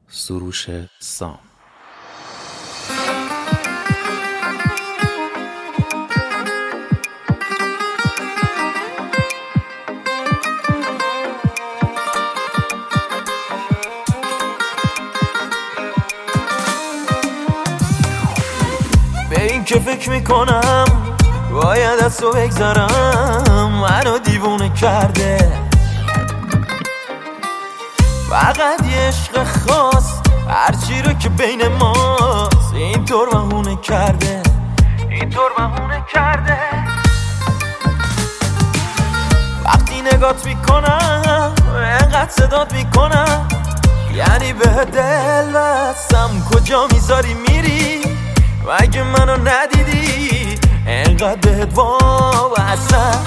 سروش سام. به این که فکر میکنم باید از تو بگذارم، منو دیوونه کرده فقط یه عشق خاص، هرچی رو که بین ماست اینطور بهونه کرده، اینطور بهونه کرده. وقتی نگات میکنم انقدر صدات میکنم، یعنی به دل بستم کجا میذاری میری، مگه منو ندیدی انقدر بهت وابستم.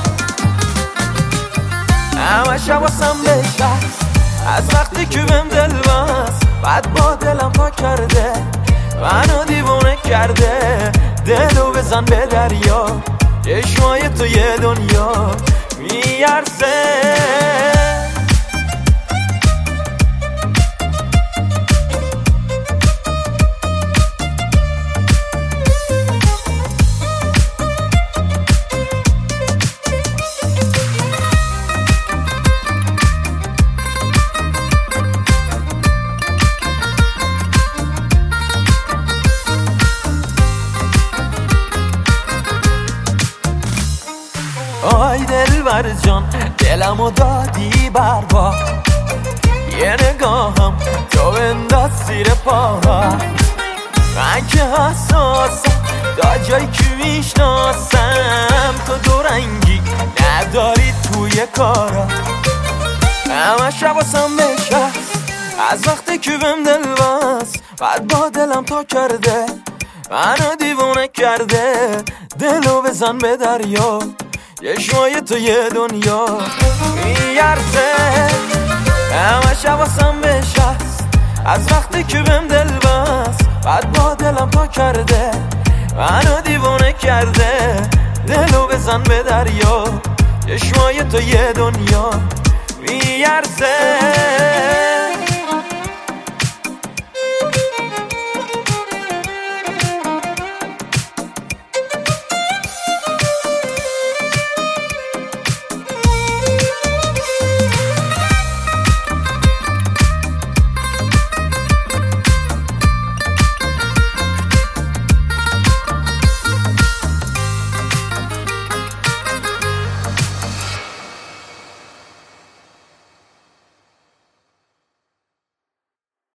همش حواسم بهت از وقتی که بهم دل بست، بعد با دلم پا کرده منو دیوونه کرده. دلو بزن به دریا، چشمای تو یه دنیا میارزه. آی دلبر جان، دلمو دادی بربا، یه نگاهم تو بنداز زیر پا. من که حساسم تا جایی که میشناسم، تو دو رنگی نداری توی کارا. همش حواسم بهت از وقتی که بهم دل بست، بعد با دلم تا کرده منو دیوونه کرده. دلو بزن به دریا، چشمای تو یه دنیا میارزه. همش حواسم بهش هست از وقتی که بهم دل بست، بعد با دلم پا کرده منو دیوونه کرده. دلو بزن به دریا، چشمای تو یه دنیا میارزه.